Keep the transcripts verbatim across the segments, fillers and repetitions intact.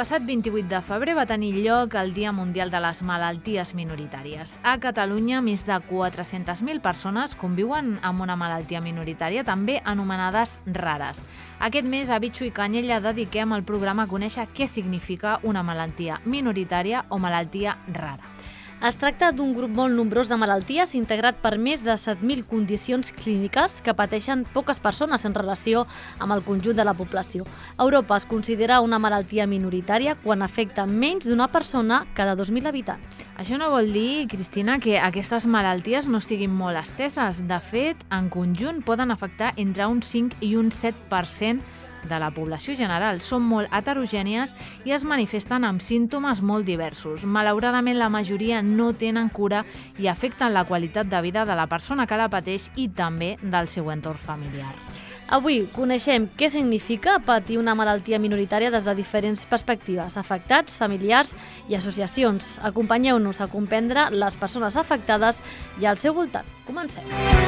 passat vint-i-vuit de febrer va tenir lloc el Dia Mundial de les Malalties Minoritàries. A Catalunya, més de quatre-centes mil persones conviuen amb una malaltia minoritària, també anomenades rares. Aquest mes, a Bitxo i Canyella, dediquem al programa a conèixer què significa una malaltia minoritària o malaltia rara. Es tracta d'un grup molt nombrós de malalties integrat per més de set mil condicions clíniques que pateixen poques persones en relació amb el conjunt de la població. A Europa es considera una malaltia minoritària quan afecta menys d'una persona cada dos mil habitants. Això no vol dir, Cristina, que aquestes malalties no estiguin molt esteses. De fet, en conjunt poden afectar entre un cinc i un set per cent de la població general. Són molt heterogènies i es manifesten amb símptomes molt diversos. Malauradament, la majoria no tenen cura i afecten la qualitat de vida de la persona que la pateix i també del seu entorn familiar. Avui coneixem què significa patir una malaltia minoritària des de diferents perspectives, afectats, familiars i associacions. Acompanyeu-nos a comprendre les persones afectades i al seu voltant. Comencem.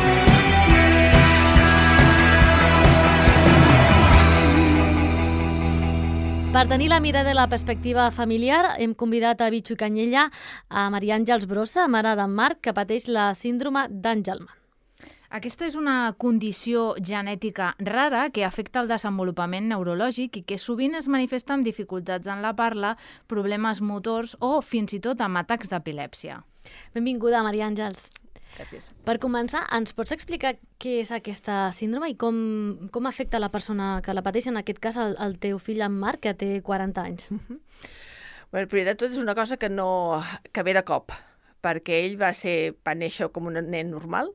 Per tenir la mirada i la perspectiva familiar, hem convidat a Bitxo i Canyella a Maria Àngels Brossa, mare d'en Marc, que pateix la síndrome d'Angelman. Aquesta és una condició genètica rara que afecta el desenvolupament neurològic i que sovint es manifesta amb dificultats en la parla, problemes motors o fins i tot amb atacs d'epilèpsia. Benvinguda, Maria Àngels. Gràcies. Per començar, ens pots explicar què és aquesta síndrome i com, com afecta la persona que la pateix, en aquest cas el, el teu fill en Marc, que té quaranta anys? Uh-huh. Bueno, primer de tot és una cosa que no que ve de cop, perquè ell va, ser, va néixer com un nen normal.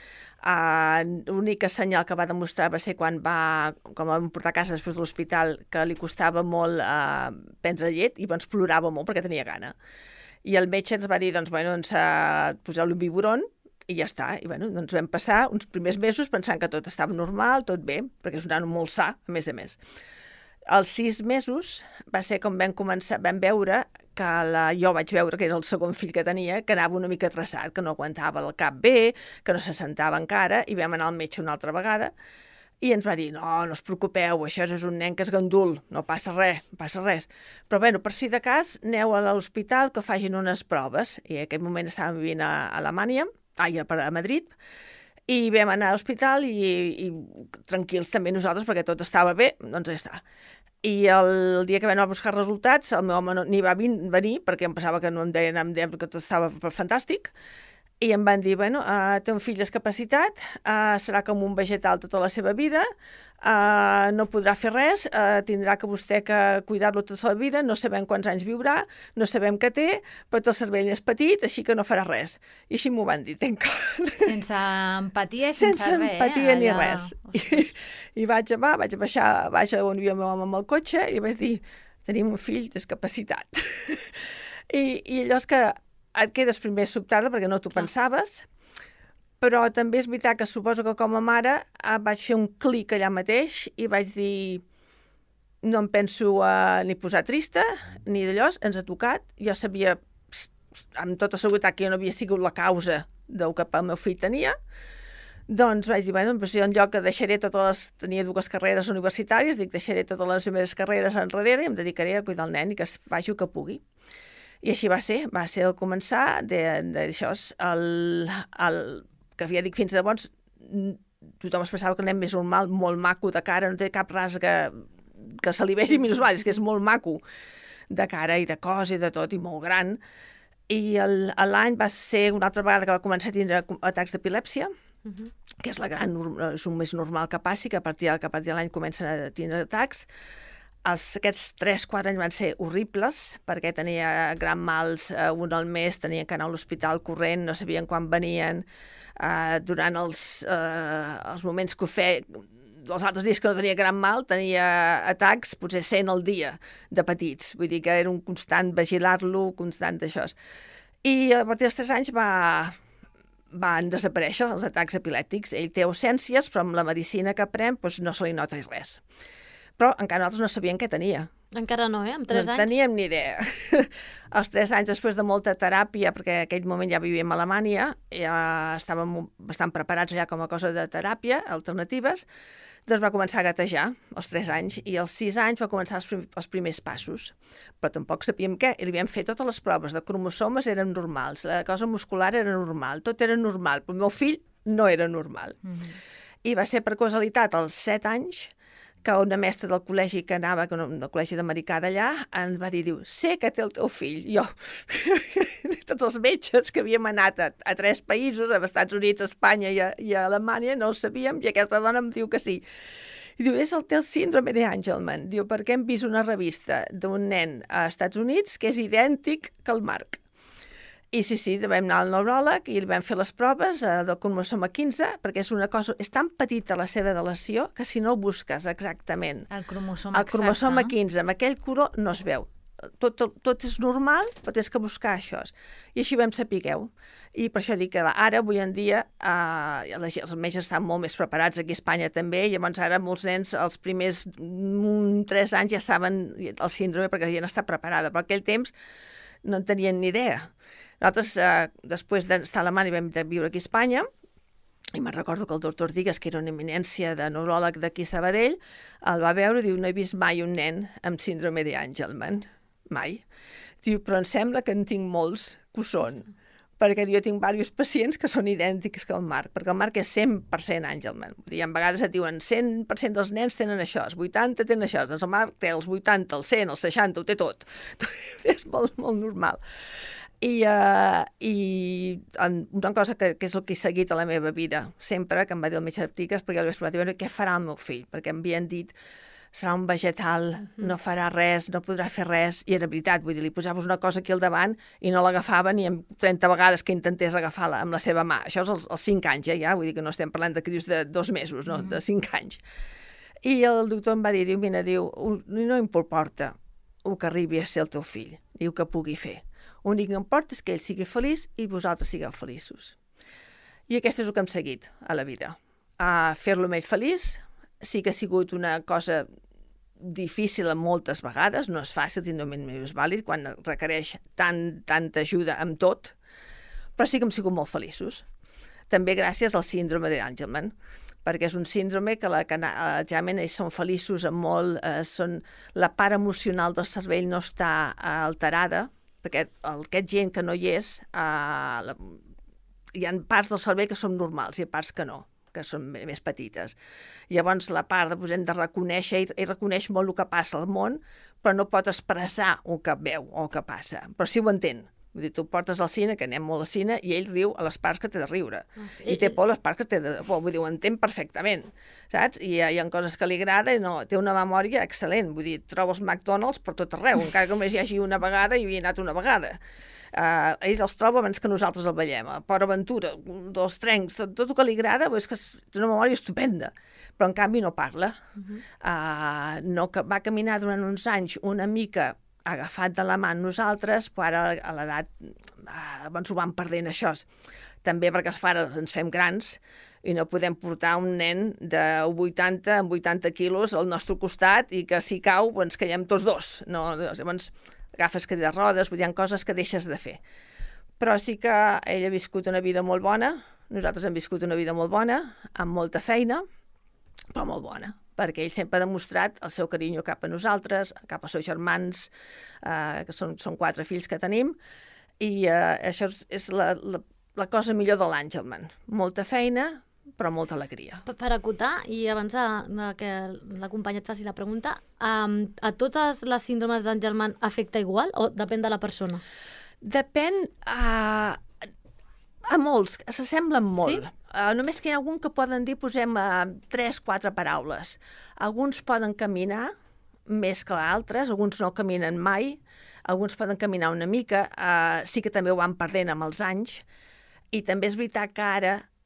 Uh, L'única senyal que va demostrar va ser quan va, com vam portar a casa després de l'hospital, que li costava molt uh, prendre llet i doncs plorava molt perquè tenia gana. I el metge ens va dir, doncs, bueno, doncs, uh, poseu-li un biberon, i ja està. I bueno, doncs vam passar uns primers mesos pensant que tot estava normal, tot bé, perquè és un nano molt sa, a més a més. Als sis mesos va ser com vam començar, vam veure que la, jo vaig veure que era el segon fill que tenia, que anava una mica traçat, que no aguantava el cap bé, que no se sentava encara, i vam anar al metge una altra vegada, i ens va dir, no, no us preocupeu, això és un nen que és gandul, no passa res, no passa res. Però bueno, per si de cas, aneu a l'hospital que facin unes proves, i en aquest moment estàvem vivint a Alemanya, ai, a Madrid, i vam anar a l'hospital i, i tranquils també nosaltres perquè tot estava bé, doncs ja està. I el dia que vam anar a buscar resultats, el meu home no, ni va venir perquè em pensava que no em deien, em deien que tot estava fantàstic, i em van dir, bueno, uh, té un fill discapacitat, uh, serà com un vegetal tota la seva vida, uh, no podrà fer res, uh, tindrà que vostè que cuidar-lo tota la vida, no sabem quants anys viurà, no sabem què té, però el cervell és petit, així que no farà res. I així m'ho van dir, tenc clar. Sense empatia i sense, sense res. Sense empatia eh? ni Allà... res. I, I vaig, va, vaig baixar, baix on hi havia el meu home amb el cotxe i vaig dir, tenim un fill discapacitat. I, I allò és que et quedes primer sobtada perquè no t'ho pensaves, però també és veritat que suposo que com a mare vaig fer un clic allà mateix i vaig dir no em penso uh, ni posar trista ni d'allò, ens ha tocat. Jo sabia amb tota seguretat que jo no havia sigut la causa del que el meu fill tenia, doncs vaig dir, bueno, doncs jo en lloc que deixaré totes les... tenia dues carreres universitàries, dic, deixaré totes les meves carreres enrere i em dedicaré a cuidar el nen i que faci el que pugui. I així va ser, va ser el començar d'això, el, el, que ja dic fins llavors, tothom es pensava que el nen més normal, molt maco de cara, no té cap ras que, que se li vegi minus mal, és que és molt maco de cara i de cos i de tot, i molt gran. I l'any va ser una altra vegada que va començar a tindre atacs d'epilèpsia, uh-huh. que és la gran, és un més normal que passi, que a partir, que a partir de l'any comencen a tindre atacs. Els, aquests tres quatre anys van ser horribles perquè tenia gran mals, eh, un al mes, tenien que anar a l'hospital corrent, no sabien quan venien, eh, durant els, eh, els moments que ho feia, els altres dies que no tenia gran mal, tenia atacs, potser cent al dia de petits, vull dir que era un constant vigilar-lo, constant d'això. I a partir dels tres anys va, van desaparèixer els atacs epilèptics. Ell té ausències, però amb la medicina que pren doncs no se li nota res. Però encara nosaltres no sabíem què tenia. Encara no, eh? Amb tres no anys? No teníem ni idea. Als tres anys, després de molta teràpia, perquè en aquell moment ja vivíem a Alemanya, ja estàvem bastant preparats ja com a cosa de teràpia, alternatives, doncs va començar a gatejar als tres anys, i als sis anys va començar els, prim els primers passos. Però tampoc sabíem què, i li vam fer totes les proves de cromosomes, eren normals, la cosa muscular era normal, tot era normal, però el meu fill no era normal. Mm-hmm. I va ser per causalitat als set anys que una mestra del col·legi que anava, que del col·legi d'americà d'allà, ens va dir, diu, sé que té el teu fill. Jo, tots els metges que havíem anat a, a tres països, als Estats Units, a Espanya i a, i a Alemanya, no ho sabíem, i aquesta dona em diu que sí. I diu, és el teu síndrome d'Angelman. Diu, perquè hem vist una revista d'un nen a Estats Units que és idèntic que el Marc. I sí, sí, vam anar al neuròleg i li vam fer les proves eh, del cromosoma quinze, perquè és una cosa, és tan petita la seva deleció que si no busques exactament el cromosoma, el cromosoma exacte, quinze amb aquell color no es veu. Tot, tot, tot és normal, però tens que buscar això. I així vam sapigueu. I per això dic que ara, avui en dia, eh, els metges estan molt més preparats, aquí a Espanya també, i llavors ara molts nens, els primers mm, tres anys ja saben el síndrome perquè ja n'està preparada, però aquell temps no en tenien ni idea. Nosaltres, eh, després d'estar a Alemanya, vam viure aquí a Espanya, i me'n recordo que el doctor Digues, que era una eminència de neuròleg d'aquí a Sabadell, el va veure i diu, no he vist mai un nen amb síndrome d'Angelman. Mai. Diu, però em sembla que en tinc molts que ho són, perquè jo tinc diversos pacients que són idèntics que el Marc, perquè el Marc és cent per cent Angelman. Vull dir, a vegades et diuen cent per cent dels nens tenen això, els vuitanta tenen això, doncs el Marc té els vuitanta, els cent, els seixanta, ho té tot. És molt, molt normal. I, uh, i una cosa que, que és el que he seguit a la meva vida, sempre, que em va dir el metge d'Artiques, perquè jo li vaig preguntar, què farà el meu fill? Perquè em havien dit, serà un vegetal, uh-huh. no farà res, no podrà fer res, i era veritat, vull dir, li posaves una cosa aquí al davant i no l'agafava ni amb trenta vegades que intentés agafar-la amb la seva mà. Això és als, als cinc anys, ja, ja, vull dir que no estem parlant de crios de dos mesos, no, uh-huh. de cinc anys. I el doctor em va dir, diu, mira, diu, no importa el que arribi a ser el teu fill, diu que pugui fer. L'únic que importa és que ell sigui feliç i vosaltres sigueu feliços. I aquest és el que hem seguit a la vida. A fer-lo amb ell feliç, sí que ha sigut una cosa difícil moltes vegades, no és fàcil tindre un ment més vàlid quan requereix tant, tanta ajuda amb tot, però sí que hem sigut molt feliços. També gràcies al síndrome d'Angelman, perquè és un síndrome que la, generalment ells són feliços amb molt, eh, són, la part emocional del cervell no està eh, alterada, perquè aquest gent que no hi és, eh, la, hi ha parts del cervell que són normals i parts que no, que són més petites. Llavors la part de, de reconèixer, ell, ell reconeix molt el que passa al món, però no pot expressar el que veu o el que passa, però sí ho entén. Vull dir, tu portes al cine, que anem molt al cine, i ell riu a les parts que té de riure. Ah, sí. I té por a les parts que té de por. Vull dir, ho entén perfectament, saps? I hi ha, hi ha coses que li agrada i no, té una memòria excel·lent. Vull dir, troba els McDonald's per tot arreu, encara que només hi hagi una vegada i havia anat una vegada. Uh, ell els troba abans que nosaltres el veiem. A Port Aventura, dels trens, tot, tot el que li agrada, és que té una memòria estupenda, però en canvi no parla. Uh-huh. uh, no, que va caminar durant uns anys una mica agafat de la mà nosaltres, però ara a l'edat abans ho vam perdent això. També perquè es fa, ens fem grans i no podem portar un nen de vuitanta amb vuitanta quilos al nostre costat i que si cau ens caiem tots dos. No, llavors agafes cadira de rodes, vull dir, hi ha coses que deixes de fer. Però sí que ell ha viscut una vida molt bona, nosaltres hem viscut una vida molt bona, amb molta feina, però molt bona, perquè ell sempre ha demostrat el seu carinyo cap a nosaltres, cap als seus germans, eh, que són, són quatre fills que tenim, i eh, això és la, la, la cosa millor de l'Angelman. Molta feina, però molta alegria. Per, per acotar, i abans de, de que la companya et faci la pregunta, um, a totes les síndromes d'Angelman afecta igual o depèn de la persona? Depèn a, a molts, s'assemblen molt. Sí? Uh, només que hi ha algun que poden dir, posem uh, tres, quatre paraules. Alguns poden caminar més que altres, alguns no caminen mai, alguns poden caminar una mica, uh, sí que també ho van perdent amb els anys, i també és veritat que ara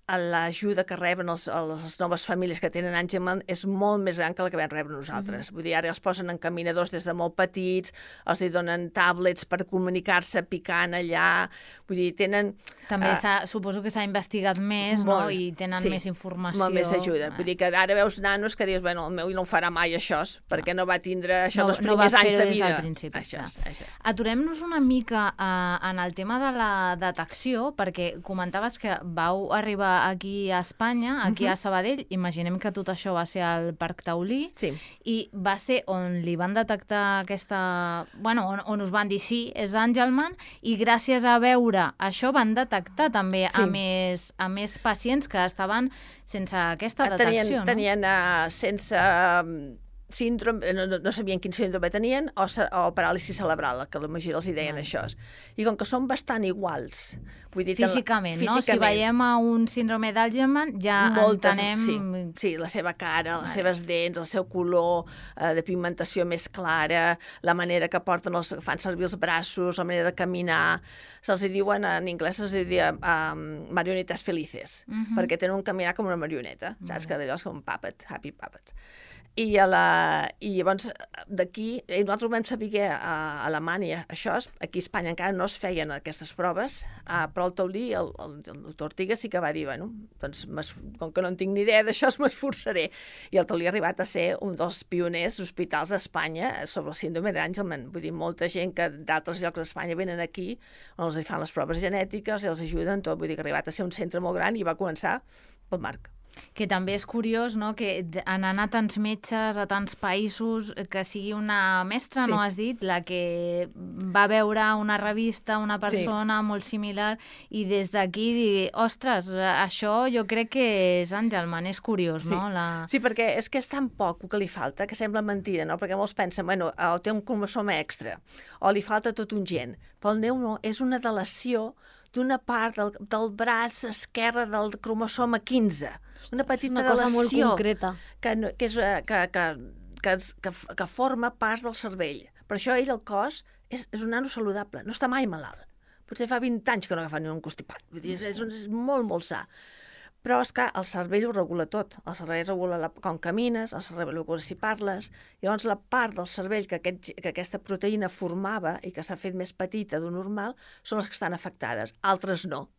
l'ajuda que reben els, les noves famílies que tenen Angelman és molt més gran que la que vam rebre nosaltres. Mm-hmm. Vull dir, ara els posen en caminadors des de molt petits, els li donen tablets per comunicar-se picant allà, vull dir, tenen... També uh, suposo que s'ha investigat més, molt, no? I tenen sí, més informació. Molt més ajuda. Vull dir que ara veus nanos que dius, bueno, el meu no ho farà mai això, perquè no va tindre això no, els primers no anys de vida. Principi, això, això. Aturem-nos una mica uh, en el tema de la detecció, perquè comentaves que vau arribar aquí a Espanya, aquí uh-huh. a Sabadell, imaginem que tot això va ser al Parc Taulí, sí. I va ser on li van detectar aquesta... Bueno, on, on us van dir sí, és Angelman, i gràcies a veure això van detectar també sí. a, més, a més pacients que estaven sense aquesta detecció, tenien, no? Tenien uh, sense... Uh, síndrome, no, no sabien quin síndrome tenien, o, o paràlisi cerebral, que la majoria els hi deien ah. això. I com que són bastant iguals... Vull dir, físicament, la, no? Si veiem a un síndrome d'Angelman, ja moltes, entenem... Sí, sí, la seva cara, les vale. seves dents, el seu color eh, de pigmentació més clara, la manera que porten els, fan servir els braços, la manera de caminar... Se'ls diuen, en anglès se'ls diuen um, marionetes felices, uh -huh. perquè tenen un caminar com una marioneta, saps? Uh -huh. Que d'allò és com un puppet, happy puppet. I, a la, i llavors d'aquí, nosaltres ho vam saber a Alemanya, això, aquí a Espanya encara no es feien aquestes proves, uh, però el Taulí, el, el, el doctor Ortiga sí que va dir, bueno, doncs com que no en tinc ni idea d'això, m'esforçaré. I el Taulí ha arribat a ser un dels pioners hospitals d'Espanya sobre el síndrome d'Angelman. Vull dir, molta gent que d'altres llocs d'Espanya venen aquí, on els fan les proves genètiques i els ajuden tot. Vull dir que ha arribat a ser un centre molt gran i va començar pel Marc. Que també és curiós, no?, que en anar a tants metges, a tants països, que sigui una mestra, sí. no has dit, la que va veure una revista, una persona sí. molt similar, i des d'aquí dir, ostres, això jo crec que és Angelman, és curiós, sí. no? La... Sí, perquè és que és tan poc el que li falta, que sembla mentida, no? Perquè molts pensen, bueno, o té un cromosoma extra, o li falta tot un gen, però el meu no, és una deleció d'una part del, del braç esquerre del cromosoma quinze. Una petita una cosa deleció molt concreta. Que, que, és, que, que, que, que, que forma part del cervell. Per això ell, el cos, és, és un nano saludable, no està mai malalt. Potser fa vint anys que no agafa ni un constipat. Vull dir, és, és, és molt, molt sa. Però, és que el cervell ho regula tot. El cervell regula la, com camines, el cervell regula si parles. Llavors, la part del cervell que, aquest, que aquesta proteïna formava i que s'ha fet més petita d'un normal són les que estan afectades. Altres no.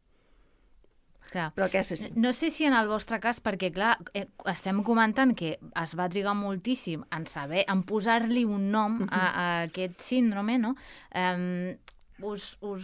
Clar. Però aquesta sí. No sé si en el vostre cas, perquè clar, eh, estem comentant que es va trigar moltíssim en saber, en posar-li un nom a, a aquest síndrome, no? Um, us, us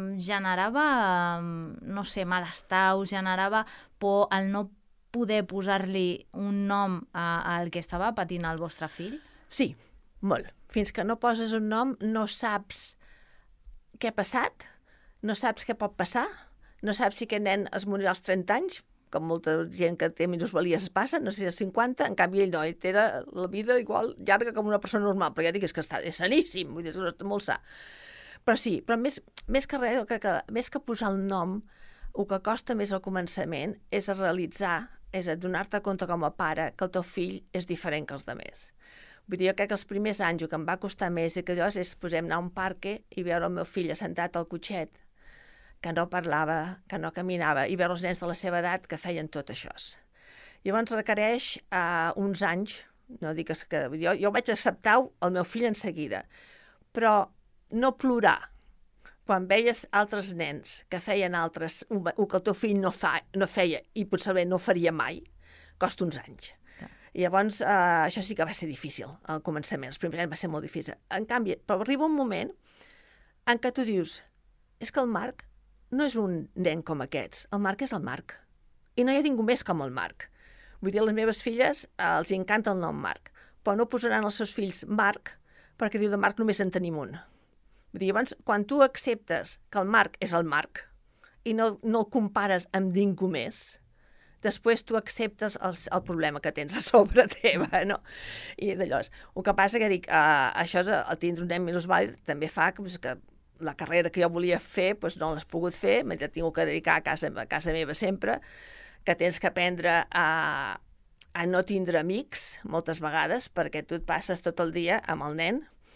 generava, no sé, malestar, us generava por el no poder posar-li un nom al que estava patint el vostre fill? Sí, molt. Fins que no poses un nom no saps què ha passat, no saps què pot passar, no saps si aquest nen es morirà als trenta anys, com molta gent que té minusvalies es passa, no sé si als cinquanta, en canvi ell no, ell té la vida igual llarga com una persona normal, però ja dic, és que està, és saníssim, vull dir, és molt sa. Però sí, però més, més que res, que, que, més que posar el nom, el que costa més al començament és a realitzar, és a donar-te compte com a pare que el teu fill és diferent que els altres. Vull dir, jo crec que els primers anys el que em va costar més i que allò és, posem anar a un parc i veure el meu fill assentat al cotxet, que no parlava, que no caminava, i veure els nens de la seva edat que feien tot això. Llavors requereix uh, uns anys, no dic que... Jo, jo vaig acceptar el meu fill en seguida, però no plorar quan veies altres nens que feien altres, el que el teu fill no, fa, no feia i potser no faria mai, costa uns anys. Ja. I llavors uh, això sí que va ser difícil al començament, els primers anys va ser molt difícil. En canvi, però arriba un moment en què tu dius, és que el Marc no és un nen com aquests, el Marc és el Marc. I no hi ha ningú més com el Marc. Vull dir, a les meves filles eh, els encanta el nom Marc, però no posaran els seus fills Marc perquè diu de Marc només en tenim un. Vull dir, llavors, quan tu acceptes que el Marc és el Marc i no, no el compares amb ningú més, després tu acceptes el, el problema que tens a sobre teva, no? I d'allò. El que passa que dic, eh, això és, el tindre un nen minusvàlid també fa que, que la carrera que jo volia fer doncs no l'has pogut fer, m'he tingut que dedicar a casa, a casa meva sempre, que tens que aprendre a, a no tindre amics moltes vegades perquè tu et passes tot el dia amb el nen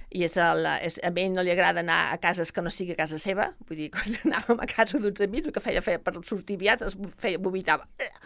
i és el, és, a ell no li agrada anar a cases que no sigui a casa seva, vull dir, quan anàvem a casa d'uns amics, el que feia, feia per sortir aviat, es feia, vomitava,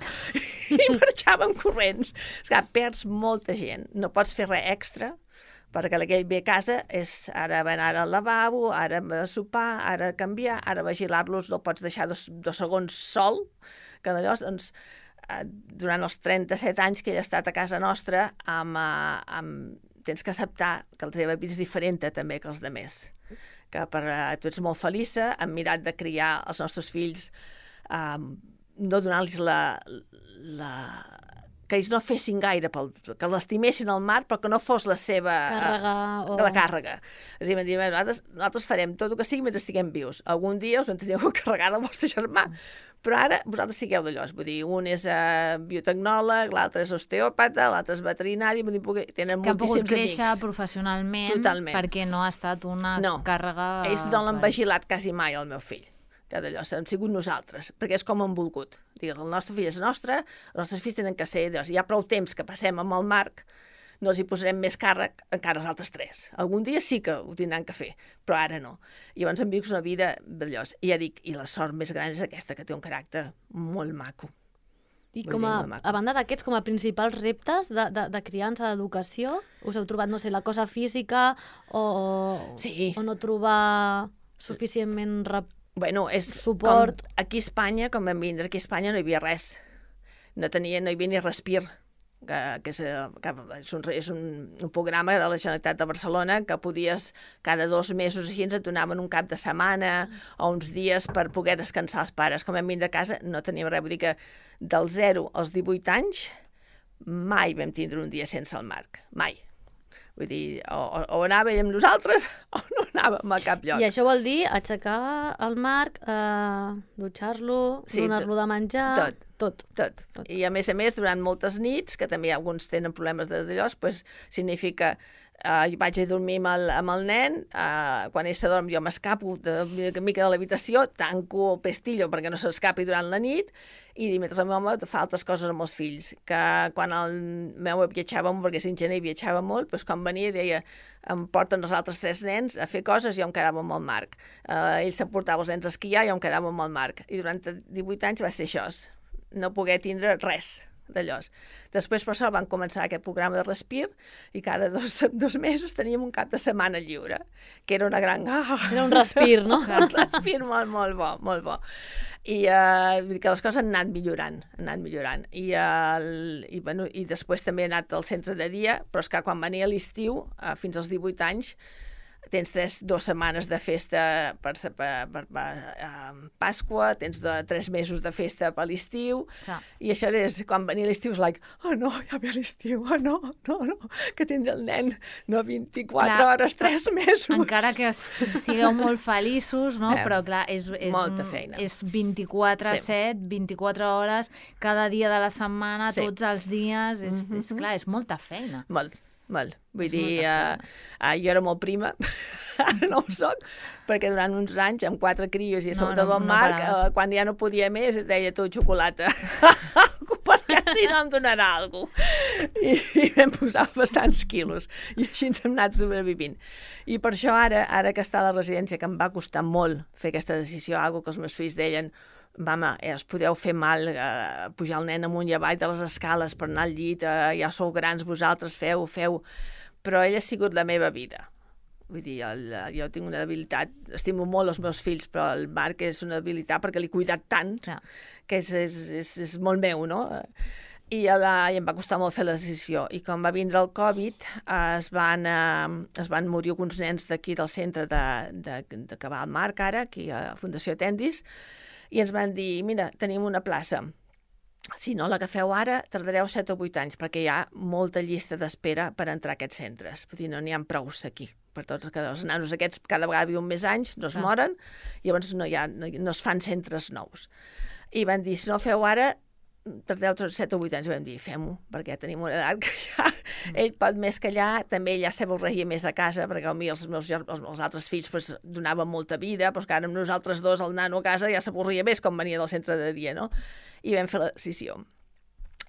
i marxàvem corrents. Esclar, perds molta gent, no pots fer res extra, perquè la que ell ve a casa és ara va anar al lavabo, ara a sopar, ara a canviar, ara a vigilar-los, no pots deixar dos, dos segons sol, que d'allò, doncs, durant els trenta-set anys que ell ha estat a casa nostra, amb, amb tens que acceptar que la teva vida és diferent també que els altres. Que per, uh, tu ets molt feliça, hem mirat de criar els nostres fills, um, no donar-los la, la... que ells no fessin gaire, pel, que l'estimessin al mar, però que no fos la seva... Càrrega uh, o... La càrrega. És a dir, dir nosaltres, nosaltres farem tot el que sigui mentre estiguem vius. Algun dia us en teniu que carregar del vostre germà. Però ara vosaltres sigueu d'allò, vull dir, un és uh, biotecnòleg, l'altre és osteòpata, l'altre és veterinari, vull dir, tenen que moltíssims amics. Que ha pogut créixer professionalment. Totalment. Perquè no ha estat una no. càrrega... Ells no l'han vigilat quasi mai, el meu fill, que d'allò, hem sigut nosaltres, perquè és com hem volgut. Digues, el nostre fill és nostre, els nostres fills tenen que ser, doncs, hi ha prou temps que passem amb el Marc, no els hi posarem més càrrec encara els altres tres. Algun dia sí que ho tindran que fer, però ara no. I llavors hem viscut una vida d'allò. I ja dic, i la sort més gran és aquesta, que té un caràcter molt maco. I com a, a banda d'aquests, com a principals reptes de, de, de criança, d'educació, us heu trobat, no sé, la cosa física o, sí. o no trobar suficientment rep... bueno, és suport? Com aquí a Espanya, com vam vindre, aquí a Espanya no hi havia res. No, tenia, no hi havia ni respir. Que, que, és, que és, un, és un, un programa de la Generalitat de Barcelona que podies, cada dos mesos així, ens et donaven un cap de setmana o uns dies per poder descansar els pares. Com vam vindre a casa no teníem res, vull dir que del zero als divuit anys mai vam tindre un dia sense el Marc, mai. Vull dir, o, o anava ell amb nosaltres o no anàvem a cap lloc. I això vol dir aixecar el Marc, eh, dutxar-lo, sí, donar-lo de menjar... Tot. Tot. Tot. Tot. I a més a més, durant moltes nits, que també alguns tenen problemes de d'allò, pues, significa uh, jo vaig a dormir amb el, amb el nen, uh, quan ell s'adorm jo m'escapo de mica de l'habitació, tanco el pestillo perquè no s'escapi durant la nit, i mentre el meu home fa altres coses amb els fills, que quan el meu viatjava molt, perquè en gener viatjava molt, doncs quan venia deia em porten els altres tres nens a fer coses i jo em quedava amb el Marc. Uh, ell s'emportava els nens a esquiar i jo em quedava amb el Marc. I durant divuit anys va ser això, no poder tindre res d'allò. Després, per això, van començar aquest programa de Respir i cada dos, dos mesos teníem un cap de setmana lliure, que era una gran... Era un respir, no? Un respir molt, molt bo, molt bo. I uh, que les coses han anat millorant, han anat millorant. I, uh, i, bueno, i després també he anat al centre de dia, però és que quan venia a l'estiu, uh, fins als divuit anys, tens tres, dues setmanes de festa per, per, per, per uh, Pasqua, tens de, tres mesos de festa per l'estiu, ah. i això és, quan venia l'estiu, és like, oh no, ja ve l'estiu, oh no, no, no, que tindré el nen, no vint-i-quatre clar, hores, tres mesos. Encara que sigueu molt feliços, no? Eh, però clar, és, és, molta feina. És vint-i-quatre set, sí. vint-i-quatre hores, cada dia de la setmana, sí. tots els dies, és, mm-hmm. és clar, és molta feina. Molt. Molt. Vull és dir, uh, uh, jo era molt prima, ara no ho soc, perquè durant uns anys, amb quatre crios i a sobre no, no, el Marc, no uh, quan ja no podia més, es deia tot xocolata. Perquè si no em donarà alguna cosa. I, I vam posar bastants quilos. I així ens hem anat sobrevivint. I per això ara, ara que està a la residència, que em va costar molt fer aquesta decisió, algo que els meus fills deien, mama, eh, es podeu fer mal eh, pujar el nen amunt i avall de les escales per anar al llit, eh, ja sou grans vosaltres, feu, feu, però ell ha sigut la meva vida. Vull dir, el, jo tinc una debilitat, estimo molt els meus fills, però el Marc és una debilitat perquè l'he cuidat tant, ja. que és, és, és, és molt meu, no? I, la, I em va costar molt fer la decisió. I quan va vindre el Covid, eh, es, van, eh, es van morir alguns nens d'aquí del centre de, de, de Cabal Marc, ara, aquí a Fundació Tendis, i ens van dir, mira, tenim una plaça. Si no l'agafeu ara, tardareu set o vuit anys, perquè hi ha molta llista d'espera per entrar a aquests centres. Vull dir, no n'hi ha prous aquí. Per tots els nanos aquests cada vegada viuen més anys, no es ah. moren, i llavors no, hi ha, no, no es fan centres nous. I van dir, si no feu ara, tardeu set o vuit anys. I vam dir, fem-ho, perquè tenim una edat que ja... Mm. Ell pot més que allà, també ell ja s'avorreia més a casa, perquè a mi els meus els, els altres fills pues, donaven molta vida, però que ara amb nosaltres dos, el nano a casa, ja s'avorria més quan venia del centre de dia, no? I vam fer la decisió.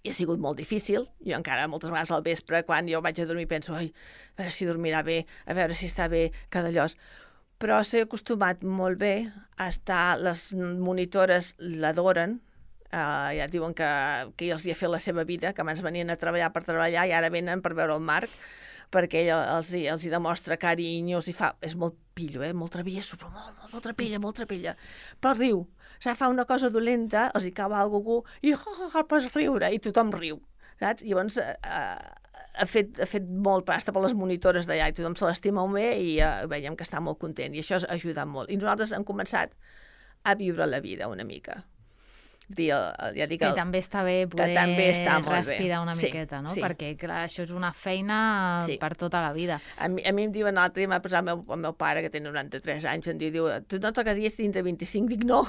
I ha sigut molt difícil. Jo encara moltes vegades al vespre, quan jo vaig a dormir, penso, ai, a veure si dormirà bé, a veure si està bé, cada llos. Però s'ha acostumat molt bé a estar, les monitores l'adoren, uh, ja diuen que, que els hi ha fet la seva vida, que abans venien a treballar per treballar i ara venen per veure el Marc, perquè ell els, els hi demostra carinyo, els hi fa... És molt pillo, eh? Molt travieso, però molt, molt, molt trapella, molt trapella. Però riu. O sigui, fa una cosa dolenta, els hi cau algú i oh, oh, oh, pots riure, i tothom riu, saps? I llavors eh, ha, fet, ha fet molt pasta per les monitores d'allà i tothom se l'estima molt bé i eh, veiem que està molt content i això ha ajudat molt. I nosaltres hem començat a viure la vida una mica. Dir, ja dic, que el, també està bé poder també està respirar bé. una Sí, miqueta, no? sí. Perquè, clar, això és una feina Sí. per tota la vida. A mi, a mi em diuen l'altre dia, m'ha posat el meu, el meu pare, que té noranta-tres anys, em diu, diu tu no t'agradaries tenir vint-i-cinc? Dic, no.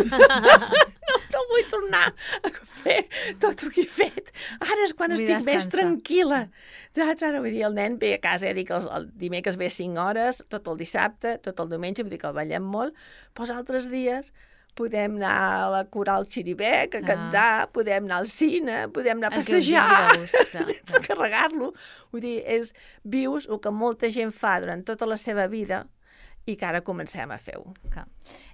no vull tornar a fer tot el que he fet. Ara és quan Vull estic més descansar. tranquil·la. Saps? Ara, vull dir, el nen ve a casa, ja dic, el, el dimecres ve cinc hores, tot el dissabte, tot el diumenge, vull dir que el ballem molt, però els altres dies podem anar a la coral Xiribec, a Ah. cantar, podem anar al cine, podem anar a El que us vingui passejar, de gust, clar, sense clar. carregar-lo. Vull dir, és, vius el que molta gent fa durant tota la seva vida i que ara comencem a fer-ho. Clar.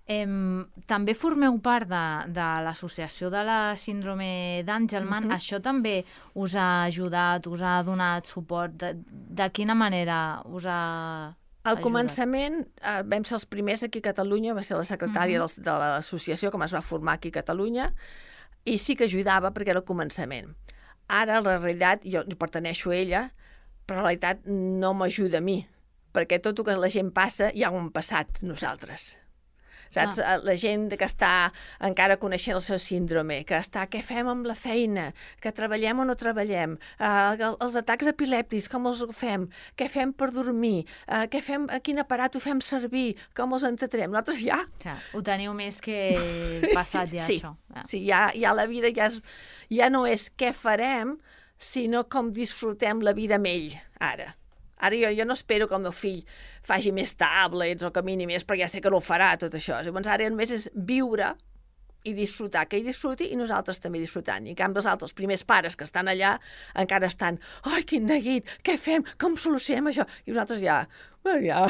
Em, també formeu part de, de l'associació de la síndrome d'Angelman. Mhm. Això també us ha ajudat, us ha donat suport? De, de quina manera us ha Al ajudat? començament eh, vam ser els primers aquí a Catalunya, va ser la secretària Mhm. dels, de l'associació que es va formar aquí a Catalunya, i sí que ajudava perquè era el començament. Ara, la realitat, jo pertaneixo a ella, però la realitat no m'ajuda a mi, perquè tot el que la gent passa ja ho hem passat nosaltres. Saps? Ah. La gent que està encara coneixent el seu síndrome, que està, què fem amb la feina, que treballem o no treballem, uh, els atacs epilèptics, com els fem, què fem per dormir, uh, què fem, a quin aparat ho fem servir, com els entretenem. Nosaltres ja, Ja, ho teniu més que passat ja, sí, això. Ja. sí, ja, ja la vida ja, és, ja no és què farem, sinó com disfrutem la vida amb ell, ara. Ara jo, jo no espero que el meu fill faci més tablets o camini més, perquè ja sé que no ho farà, tot això. Llavors ara només és viure i disfrutar, que ell disfruti i nosaltres també disfrutant. I en canvi els altres primers pares que estan allà encara estan, ai, quin neguit, què fem, com solucionem això? I nosaltres ja, bueno, ja...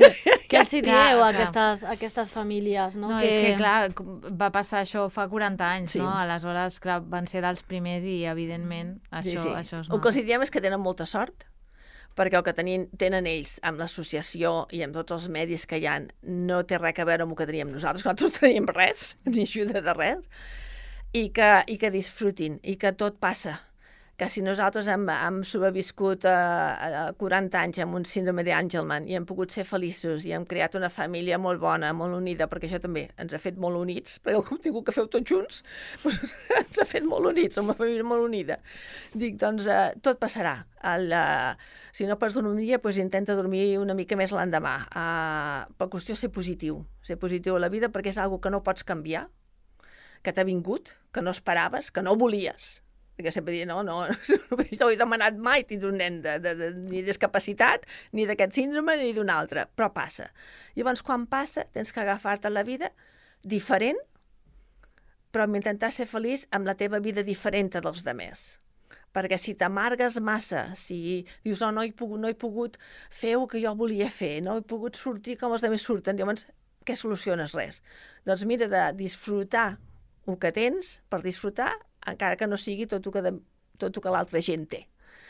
Què els hi Clar, dieu a clar. aquestes, a aquestes famílies? No? No, que... és que, clar, va passar això fa quaranta anys, Sí. no? Aleshores, clar, van ser dels primers i, evidentment, això, sí, sí. això és El que els diem és que tenen molta sort, perquè el que tenien, tenen ells amb l'associació i amb tots els medis que hi ha no té res a veure amb el que teníem nosaltres, que nosaltres no teníem res, ni ajuda de res, i que, i que disfrutin, i que tot passa. Que si nosaltres hem, hem sobreviscut a, a quaranta anys amb un síndrome d'Angelman i hem pogut ser feliços i hem creat una família molt bona, molt unida, perquè això també ens ha fet molt units, perquè el contingut que feu tots junts doncs, ens ha fet molt units, som una família molt unida. Dic, doncs, eh, tot passarà. El, eh, si no pots dormir un dia, doncs intenta dormir una mica més l'endemà. Eh, per qüestió ser positiu, ser positiu a la vida, perquè és una que no pots canviar, que t'ha vingut, que no esperaves, que no volies, perquè sempre diuen, no, no, no t'ho he demanat mai tindre un nen de, de, de, ni discapacitat, ni d'aquest síndrome, ni d'un altre, però passa. Llavors, quan passa, tens que agafar-te la vida diferent, però intentar ser feliç amb la teva vida diferent dels demés. Perquè si t'amargues massa, si dius, oh, no he pogut, no he pogut fer el que jo volia fer, no he pogut sortir com els demés surten, llavors, què soluciones? Res. Doncs mira de disfrutar el que tens per disfrutar, encara que no sigui tot el que, de, tot el que l'altra gent té.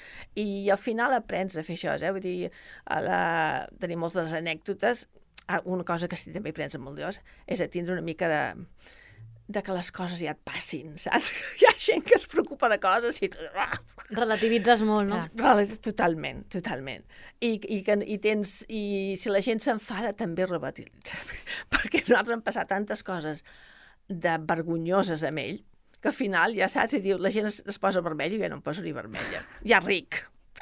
I al final aprens a fer això, eh? Vull dir, a la... tenim moltes anècdotes. Ah, una cosa que sí també aprens molt Dios és a tindre una mica de, de que les coses ja et passin, saps? Hi ha gent que es preocupa de coses i... Relativitzes molt, no? Clar. Totalment, totalment. I, i, que, i, tens, i si la gent s'enfada, també relativitza. Perquè nosaltres hem passat tantes coses de vergonyoses amb ell, que al final, ja saps, i diu, la gent es, es posa vermella i jo no em poso ni vermella. Ja ric.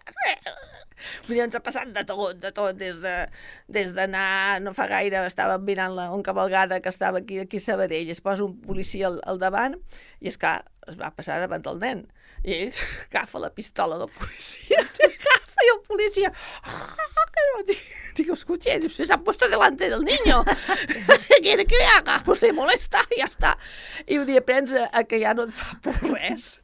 Vull dir, ens ha passat de tot, de tot, des de des d'anar, no fa gaire, estàvem mirant la, un cavalgada que estava aquí, aquí a Sabadell, es posa un policia al, al davant, i és clar, es va passar davant del nen, i ell agafa la pistola del policia, agafa i el policia, ah, que no, Digo, escuche, usted se ha puesto delante del niño. ¿Qué quiere que haga? Pues se molesta, ja està. I vull dir, aprens a, a que ja no et fa por res.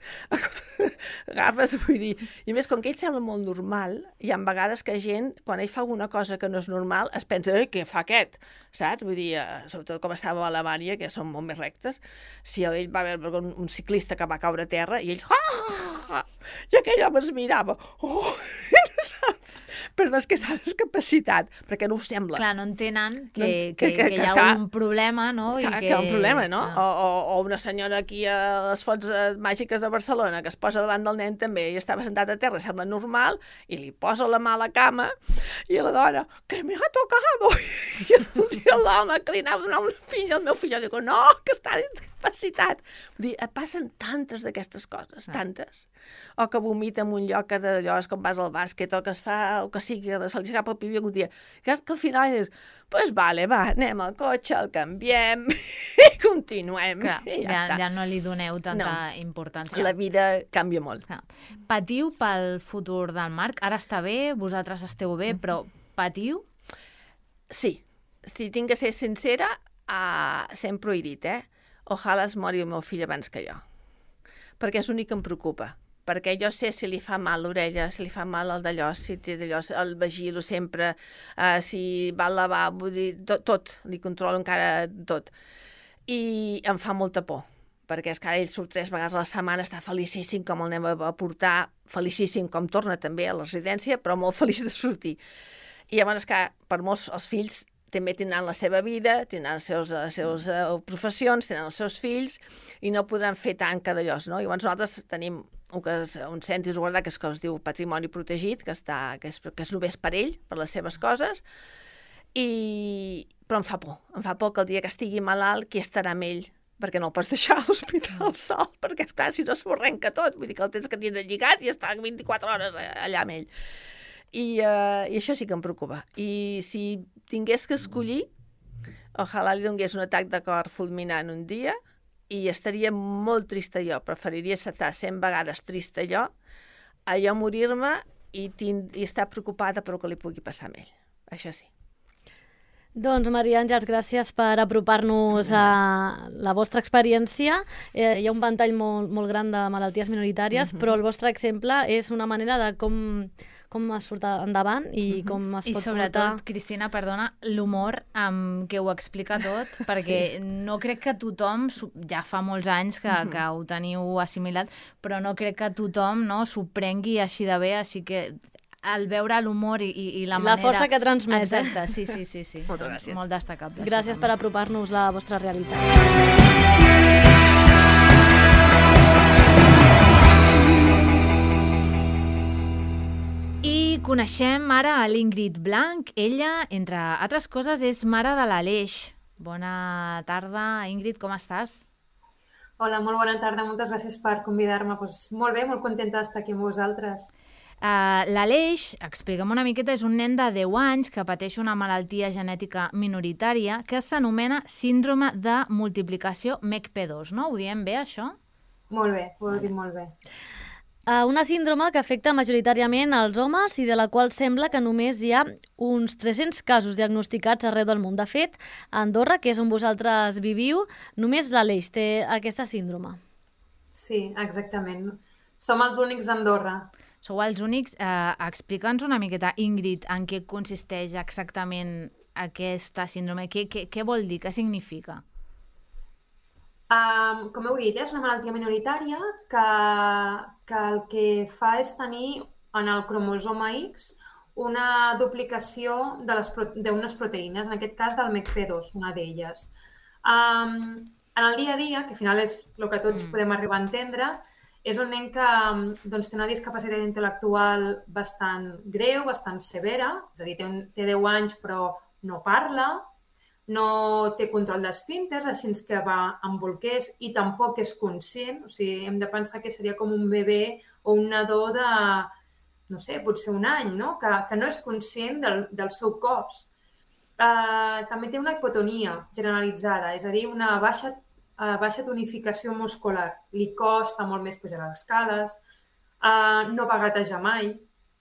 Agafes, vull dir... I a més, com que ell sembla molt normal, hi ha vegades que gent, quan ell fa alguna cosa que no és normal, es pensa, eh, què fa aquest? Saps? Vull dir, eh, sobretot com estava a Alemanya, que són molt més rectes, si ell va veure un, un ciclista que va caure a terra, i ell... Ah! I aquell home es mirava. Oh! No sap. Però no és que està discapacitat, perquè no ho sembla. Clar, no entenen que, No, que, que- que- que hi ha que està- un problema, no? I Que, que... que hi ha un problema, no? Clar. O, o, o una senyora aquí a les Fonts eh, Màgiques de Barcelona que es posa davant del nen també i estava sentat a terra, sembla normal, i li posa la mà a la cama i la dona, que me ha tocado! I el, i l'home que li anava a donar una pinya al meu fill, jo dic, no, que està discapacitat. Vull dir, passen tantes d'aquestes coses, tantes. O que vomita en un lloc que d'allò és com vas al bàsquet, o que es fa, o que sigui, que se li escapa el pipi algun dia. Que, que al final és, pues vale, va, anem al cotxe, el canviem i continuem. Clar, I ja, ja, està. ja no li doneu tanta No. importància. La vida canvia molt. Clar. Patiu pel futur del Marc? Ara està bé, vosaltres esteu bé, però patiu? Sí, si tinc que ser sincera, uh, sempre ho he dit, eh? Ojalà es mori el meu fill abans que jo. Perquè és l'únic que em preocupa. Perquè jo sé si li fa mal l'orella, si li fa mal el d'allò, si té d'allò, el vigilo sempre, uh, si va al lavabo, vull dir, tot, tot, li controlo encara tot. I em fa molta por, perquè és que ara ell surt tres vegades a la setmana, està felicíssim com el anem a portar, felicíssim com torna també a la residència, però molt feliç de sortir. I llavors, que per molts els fills també tindran la seva vida, tindran les seves, les seves uh, professions, tindran els seus fills, i no podran fer tant que d'allò, no? I llavors nosaltres tenim un, que és, un centre guardat que, és, que es diu Patrimoni Protegit, que, està, que, és, que és només per ell, per les seves coses, i... però em fa por. Em fa por que el dia que estigui malalt, qui estarà amb ell? Perquè no el pots deixar a l'hospital sol, perquè, esclar, si no s'ho arrenca tot, vull dir que el tens que tindre lligat i estar vint-i-quatre hores allà amb ell. I, uh, I això sí que em preocupa. I si tingués que escollir, ojalà li donés un atac de cor fulminant un dia i estaria molt trista jo. Preferiria estar cent vegades trista jo a jo morir-me i, i estar preocupada per el que li pugui passar a ell. Això sí. Doncs, Maria Àngels, gràcies per apropar-nos a la vostra experiència. Eh, hi ha un ventall molt, molt gran de malalties minoritàries, mm-hmm. però el vostre exemple és una manera de com, com es surt endavant i mm-hmm. com es I pot sobretot, portar... Cristina, perdona, l'humor amb què ho explica tot, perquè sí. no crec que tothom, ja fa molts anys que, mm-hmm. que ho teniu assimilat, però no crec que tothom no, s'ho prengui així de bé, així que al veure l'humor i, i, i la, la manera... La força que transmets. Exacte, sí, sí, sí. sí. Moltes gràcies. Molt destacable. Gràcies per apropar-nos la vostra realitat. I coneixem ara a l'Ingrid Blanc. Ella, entre altres coses, és mare de l'Aleix. Bona tarda, Ingrid, com estàs? Hola, molt bona tarda. Moltes gràcies per convidar-me. Pues, molt bé, molt contenta d'estar aquí amb vosaltres. Uh, L'Aleix, explica'm una miqueta, és un nen de deu anys que pateix una malaltia genètica minoritària que s'anomena síndrome de multiplicació M E C P dos, no? Ho diem bé, això? Molt bé, ho heu dit molt bé. Uh, una síndrome que afecta majoritàriament als homes i de la qual sembla que només hi ha uns tres-cents casos diagnosticats arreu del món. De fet, a Andorra, que és on vosaltres viviu, només l'Aleix té aquesta síndrome. Sí, exactament. Som els únics a Andorra. Sou els únics. Eh, Explica'ns una miqueta, Ingrid, en què consisteix exactament aquesta síndrome. Què, què, què vol dir? Què significa? Um, com heu dit, és una malaltia minoritària que, que el que fa és tenir en el cromosoma X una duplicació d'unes proteïnes, en aquest cas del M E C P dos, una d'elles. Um, en el dia a dia, que al final és el que tots mm. podem arribar a entendre, és un nen que doncs, té una discapacitat intel·lectual bastant greu, bastant severa, és a dir, té, un, té deu anys però no parla, no té control d'esfínters, així que va amb bolquers i tampoc és conscient, o sigui, hem de pensar que seria com un bebè o un nadó de, no sé, potser un any, no? Que, que no és conscient del, del seu cos. Uh, també té una hipotonia generalitzada, és a dir, una baixa Uh, baixa tonificació muscular. Li costa molt més pujar les escales, uh, no va gatejar mai,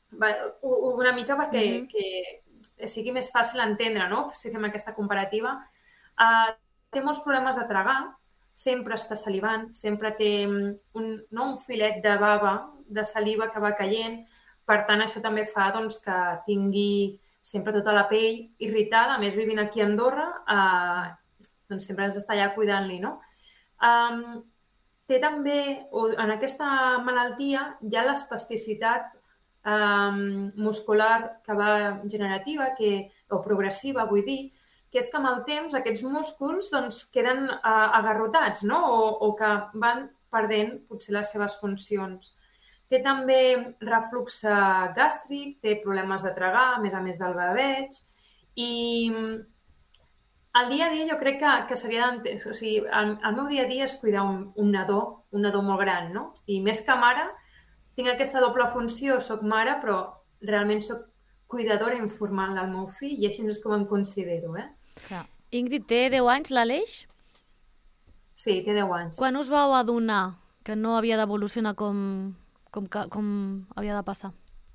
una mica perquè Mhm. que sigui més fàcil entendre, no? Si fem aquesta comparativa. Uh, té molts problemes de tragar, sempre està salivant, sempre té un, no, un filet de bava, de saliva que va caient, per tant això també fa doncs, que tingui sempre tota la pell irritada, a més vivint aquí a Andorra, uh, doncs sempre ens està allà cuidant-li, no? Um, té també, o en aquesta malaltia, hi ha l'espasticitat um, muscular que va generativa que, o progressiva, vull dir, que és que amb el temps aquests músculs doncs, queden uh, agarrotats, no? o, o que van perdent potser les seves funcions. Té també reflux gàstric, té problemes de tragar, a més a més del baveig, i el dia a dia jo crec que, que seria d'entendre, o sigui, el, el meu dia a dia és cuidar un, un nadó, un nadó molt gran, no? I més que mare, tinc aquesta doble funció, soc mare, però realment soc cuidadora informant del meu fill i així és com em considero, eh? Clar. Ingrid, té deu anys l'Aleix? Sí, té deu anys. Quan us vau adonar que no havia d'evolucionar com, com, com havia de passar?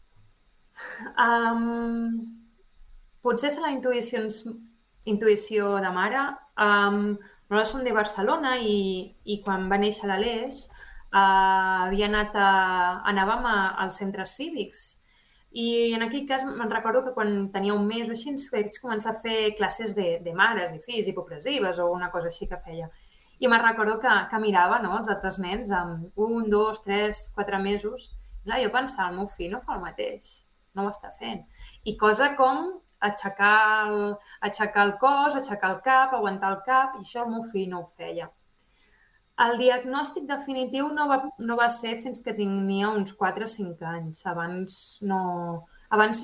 Um, potser és la intuïció, intuïció de mare. Um, nosaltres som de Barcelona i, i quan va néixer l'Aleix uh, havia anat a, anàvem a, als centres cívics. I en aquell cas me'n recordo que quan tenia un mes o així vaig començar a fer classes de, de mares i fills hipopressives o una cosa així que feia. I me'n recordo que, que mirava, no, els altres nens amb un, dos, tres, quatre mesos. I clar, jo pensava, el meu fill no fa el mateix, no ho està fent. I cosa com aixecar el, aixecar el cos, aixecar el cap, aguantar el cap, i això el meu fill no ho feia. El diagnòstic definitiu no va, no va ser fins que tenia uns quatre o cinc anys. Abans no, abans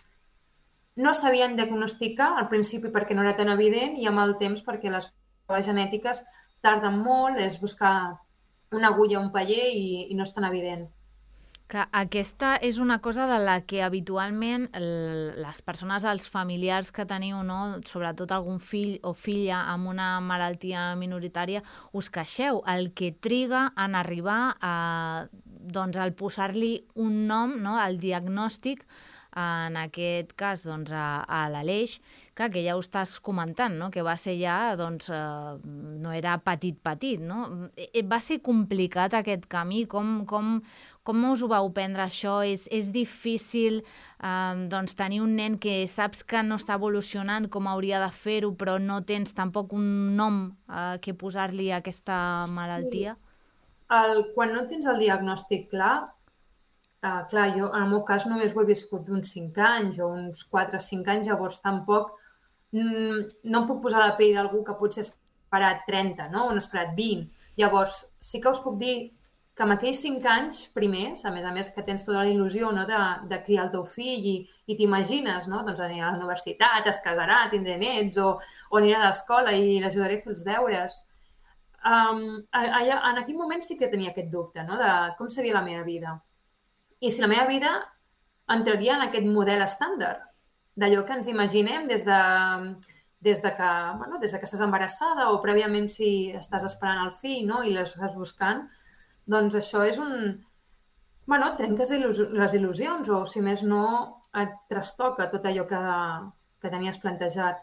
no sabien diagnosticar al principi perquè no era tan evident i amb el temps perquè les proves genètiques tarden molt, és buscar una agulla, un paller i, i no és tan evident. Que aquesta és una cosa de la que habitualment les persones, els familiars que teniu, no, sobretot algun fill o filla amb una malaltia minoritària, us queixeu, el que triga en arribar a, doncs, al posar-li un nom, no, al diagnòstic, en aquest cas doncs, a, a l'Aleix, clar, que ja ho estàs comentant, no? Que va ser ja, doncs, eh, no era petit-petit, no? Va ser complicat aquest camí? Com, com, com us ho vau prendre això? És, és difícil eh, doncs, tenir un nen que saps que no està evolucionant com hauria de fer-ho, però no tens tampoc un nom eh, que posar-li a aquesta malaltia? Sí. El, quan no tens el diagnòstic clar, Uh, clar, jo en el meu cas només ho he viscut d'uns cinc anys o uns quatre o cinc anys, llavors tampoc mm, no em puc posar a la pell d'algú que potser ha esperat trenta, no? O n'ha esperat vint. Llavors, sí que us puc dir que amb aquells cinc anys primers, a més a més que tens tota la il·lusió, no, de, de criar el teu fill i, i t'imagines, no? Doncs anirà a la universitat, es casarà, tindré nets o, o anirà a l'escola i l'ajudaré a fer els deures. Um, allà, en aquell moment sí que tenia aquest dubte, no? De com seria la meva vida. I si la meva vida entraria en aquest model estàndard, d'allò que ens imaginem des de, des de, que, bueno, des de que estàs embarassada o prèviament si estàs esperant el fill, no? I l'estàs buscant, doncs això és un... Bueno, et trenques les il·lusions o, si més no, et trastoca tot allò que, que tenies plantejat.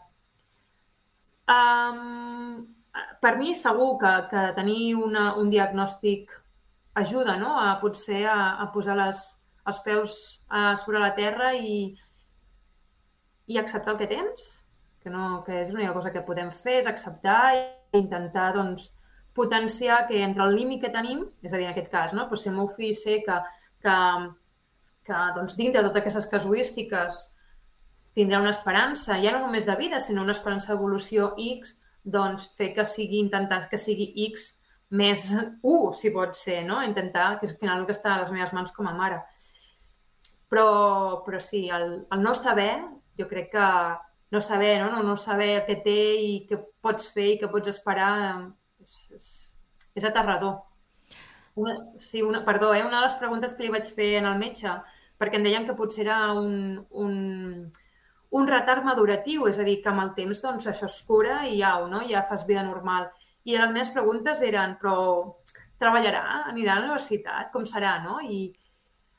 Um, per mi segur que, que tenir una, un diagnòstic ajuda, no? A potser a, a posar les, els peus a sobre la terra i, i acceptar el que tens, que, no, que és l'única cosa que podem fer, és acceptar i intentar doncs, potenciar que entre el límit que tenim, és a dir, en aquest cas, no? Però si el meu fill sé que, que, que doncs, dintre de totes aquestes casuístiques tindrà una esperança, ja no només de vida, sinó una esperança d'evolució X, doncs fer que sigui, intentar que sigui X més u, si pot ser, no? Intentar, que és al final el que està a les meves mans com a mare. Però, però sí, el, el no saber, jo crec que no saber, no? No, no saber què té i què pots fer i què pots esperar és, és, és aterrador. Una, sí, una, perdó, eh? Una de les preguntes que li vaig fer al metge, perquè em deien que potser era un, un, un retard maduratiu, és a dir, que amb el temps doncs, això es cura i au, no? Ja fas vida normal. I les meves preguntes eren, però treballarà? Anirà a la universitat? Com serà, no? I,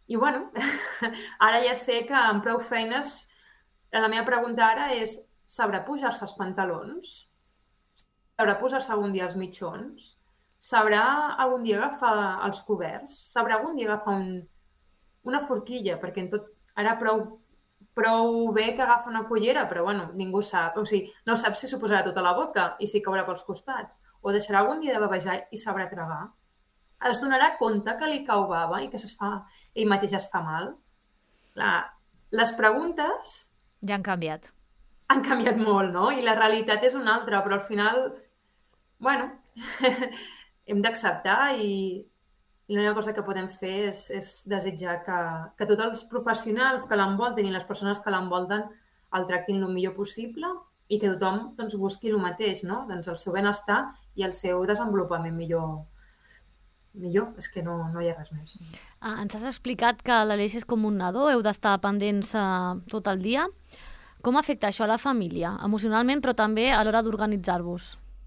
I, bueno, ara ja sé que amb prou feines la meva pregunta ara és sabrà pujar-se els pantalons? Sabrà posar-se algun dia els mitjons? Sabrà algun dia agafar els coberts? Sabrà algun dia agafar un, una forquilla? Perquè en tot, ara prou, prou bé que agafa una cullera, però bueno, ningú sap. O sigui, no sap si s'ho posarà tota la boca i si caurà pels costats. O deixarà algun dia de bavejar i sabrà tragar. Es donarà compte que li cau bava i que es fa, ell mateix es fa mal. Clar, les preguntes Ja han canviat. han canviat molt, no? I la realitat és una altra, però al final, bueno, hem d'acceptar i, i l'única cosa que podem fer és, és desitjar que, que tots els professionals que l'envolten i les persones que l'envolten el tractin el millor possible i que tothom doncs, busqui el mateix, no? Doncs el seu benestar i el seu desenvolupament millor. Millor, és que no, no hi ha res més. Ah, ens has explicat que l'Aleix és com un nadó, heu d'estar pendents uh, tot el dia. Com afecta això a la família, emocionalment, però també a l'hora d'organitzar-vos?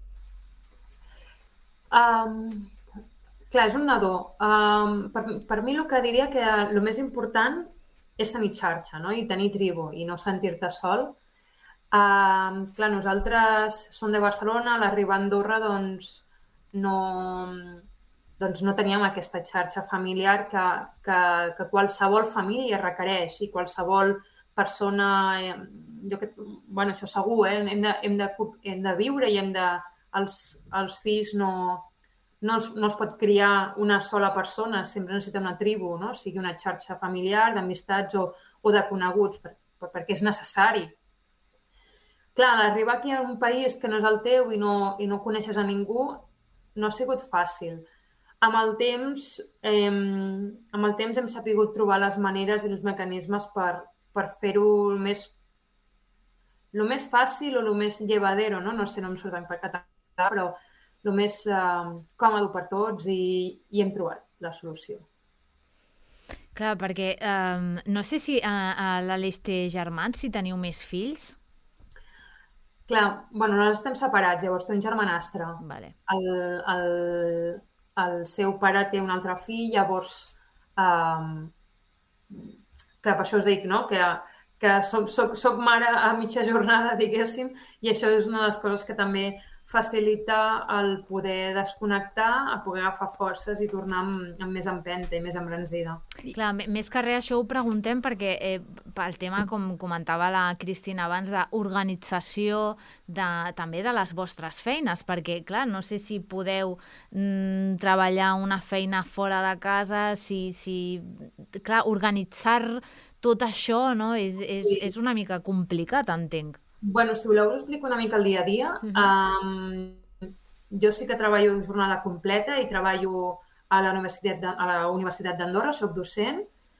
Um, clar, és un nadó. Um, per, per mi el que diria que el més important és tenir xarxa, no? I tenir tribu i no sentir-te sol. Um, clar, nosaltres som de Barcelona, a l'arribar a Andorra doncs no, doncs no teníem aquesta xarxa familiar que, que, que qualsevol família requereix i qualsevol persona, eh, jo que, bueno, això segur, eh? hem, de, hem, de, hem de viure i hem de, els, els fills no, no, els, no els pot criar una sola persona, sempre necessita una tribu, no? Sigui una xarxa familiar, d'amistats o, o de coneguts, per, per, perquè és necessari. Clar, arribar aquí a un país que no és el teu i no, i no coneixes a ningú no ha sigut fàcil. Amb el temps, eh, amb el temps hem sapigut trobar les maneres i els mecanismes per, per fer-ho el més, el més fàcil o el més llevadero, no? No sé, no em surt en català, però el més eh, còmode per tots i, i hem trobat la solució. Clar, perquè eh, no sé si a, a l'Aleix té germans, si teniu més fills. Clar, bueno, nosaltres estem separats, llavors té un germanastre. Vale. El, el, el seu pare té un altre fill, llavors... Eh, que per això us dic, no? que, que soc, soc, soc mare a mitja jornada, diguéssim, i això és una de les coses que també facilita el poder desconnectar, a poder agafar forces i tornar amb, amb més empenta i més embranzida. Clar, més que res això ho preguntem perquè eh, pel tema, com comentava la Cristina abans, d'organització de, també de les vostres feines, perquè, clar, no sé si podeu mm, treballar una feina fora de casa, si, si clar, organitzar tot això, no? És, és, Sí. és una mica complicat, entenc. Bueno, si voleu us explico una mica el dia a dia. Uh-huh. Um, jo sí que treballo jornada completa i treballo a la Universitat de, a la Universitat d'Andorra, soc docent,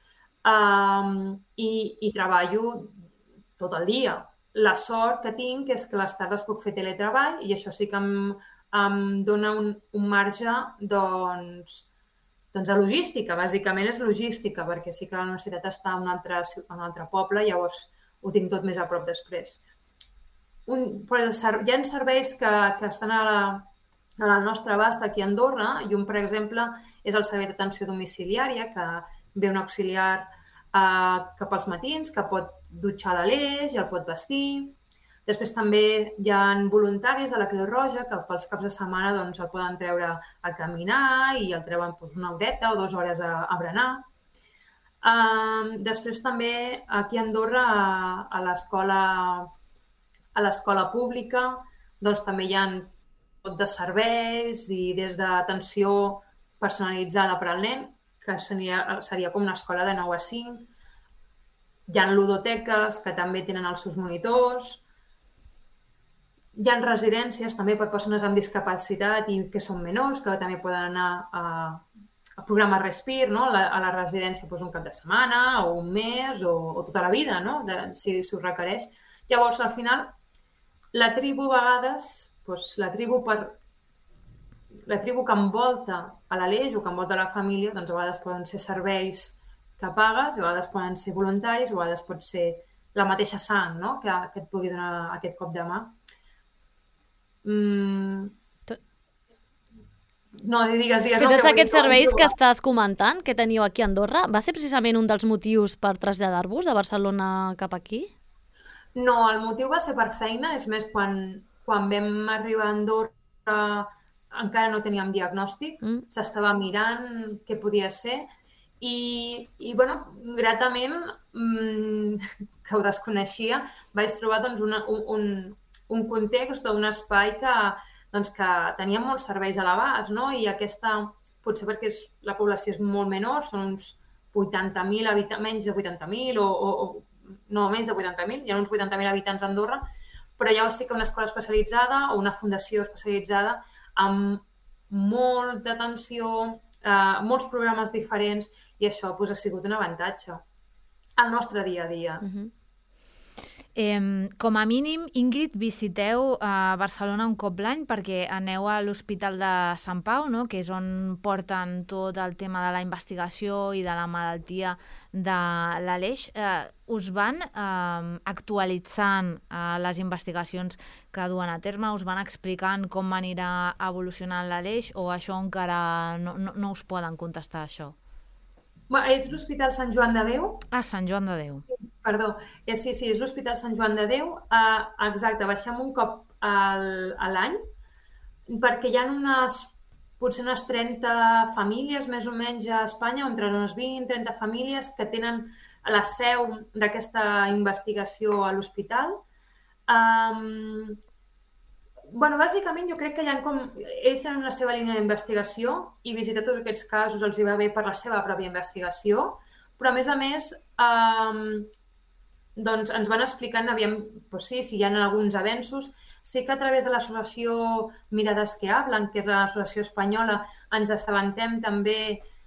um, i, i treballo tot el dia. La sort que tinc és que les tardes puc fer teletreball i això sí que em, em dona un, un marge, doncs, doncs de logística. Bàsicament és logística, perquè sí que la universitat està en un altre, en un altre poble, llavors ho tinc tot més a prop després. Un, però hi ha serveis que, que estan a la, a la nostra abast aquí a Andorra, i un, per exemple, és el servei d'atenció domiciliària, que ve un auxiliar eh, cap als matins, que pot dutxar l'Aleix i el pot vestir. Després també hi ha voluntaris de la Creu Roja que pels caps de setmana doncs, el poden treure a caminar i el treuen doncs, una horeta o dues hores a, a berenar. Um, després també aquí a Andorra, a, a l'escola a l'escola pública, doncs també hi ha tot de serveis i des d'atenció personalitzada per al nen, que seria, seria com una escola de nou a cinc. Hi ha ludoteques que també tenen els seus monitors. Hi ha residències també per persones amb discapacitat i que són menors, que també poden anar a, a programa Respir, no? a, la, a la residència doncs, un cap de setmana o un mes o, o tota la vida, no? de, si s'ho requereix. Llavors, al final, la tribu a vegades, doncs, la tribu per la tribu que envolta a l'Aleix o que envolta la família, doncs a vegades poden ser serveis que pagues, a vegades poden ser voluntaris, a vegades pot ser la mateixa sang, no? que, que et pugui donar aquest cop de mà. Mm. No, digues, digues. Que no, tots vull dir aquests que ho hem serveis que trobat. estàs comentant, que teniu aquí a Andorra, va ser precisament un dels motius per traslladar-vos de Barcelona cap aquí? No, el motiu va ser per feina, és més, quan, quan vam arribar a Andorra encara no teníem diagnòstic, Mm. s'estava mirant què podia ser i, i bueno, gratament, mmm, que ho desconeixia, vaig trobar doncs, una, un, un, un context o un espai que, doncs, que tenia molts serveis a l'abast, no? I aquesta, potser perquè és, la població és molt menor, són uns vuitanta mil habitants, menys de vuitanta mil o, o, o no, menys de vuitanta mil, hi ha uns vuitanta mil habitants a Andorra, però hi ha sí que una escola especialitzada o una fundació especialitzada amb molta atenció, eh, molts programes diferents, i això pues, ha sigut un avantatge al nostre dia a dia. Uh-huh. Eh, com a mínim, Ingrid, visiteu a Barcelona un cop l'any perquè aneu a l'Hospital de Sant Pau, no? Que és on porten tot el tema de la investigació i de la malaltia de l'Aleix. Eh, us van eh, actualitzant eh, les investigacions que duen a terme? Us van explicant com anirà evolucionant l'Aleix o això encara no, no, no us poden contestar, això? Bueno, és l'Hospital Sant Joan de Déu. Ah, Sant Joan de Déu. Perdó, és, sí, sí, és l'Hospital Sant Joan de Déu. Uh, exacte, baixem un cop al, a l'any, perquè hi ha unes, potser unes trenta famílies, més o menys, a Espanya, entre unes vint trenta famílies que tenen la seu d'aquesta investigació a l'hospital. Um, bueno, bàsicament jo crec que hi ha com... Ells tenen la seva línia d'investigació i visitar tots aquests casos els hi va bé per la seva pròpia investigació, però a més a més um, doncs ens van explicant, aviam, doncs sí, si hi ha alguns avenços. Sí que a través de l'associació Mirades que Hablen, que és l'associació espanyola, ens assabentem també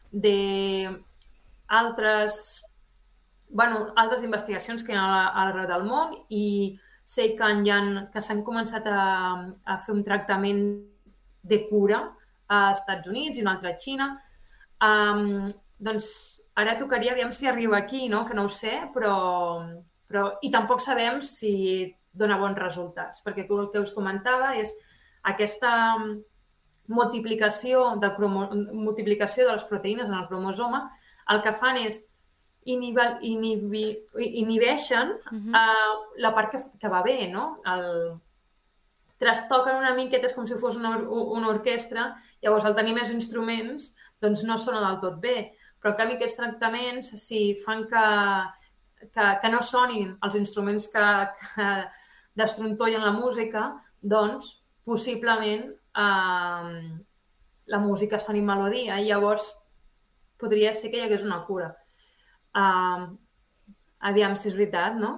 d'altres bueno, altres investigacions que hi ha arreu del món i sé que, ha, que s'han començat a, a fer un tractament de cura a Estats Units i un altre a Xina. Um, doncs ara tocaria aviam si arriba aquí, no? Que no ho sé, però, però... I tampoc sabem si dona bons resultats, perquè el que us comentava és aquesta multiplicació, del cromo, multiplicació de les proteïnes en el cromosoma, el que fan és Inhibi, inhibi, inhibeixen uh-huh. uh, la part que, que va bé, no? El... Trastoquen una miqueta, és com si fos una, una orquestra, llavors al tenir més instruments doncs no sona del tot bé, però en canvi aquests tractaments si fan que, que, que no sonin els instruments que, que destrontollen la música, doncs possiblement uh, la música soni melodia i llavors podria ser que hi hagués una cura. Uh, aviam si és veritat, no?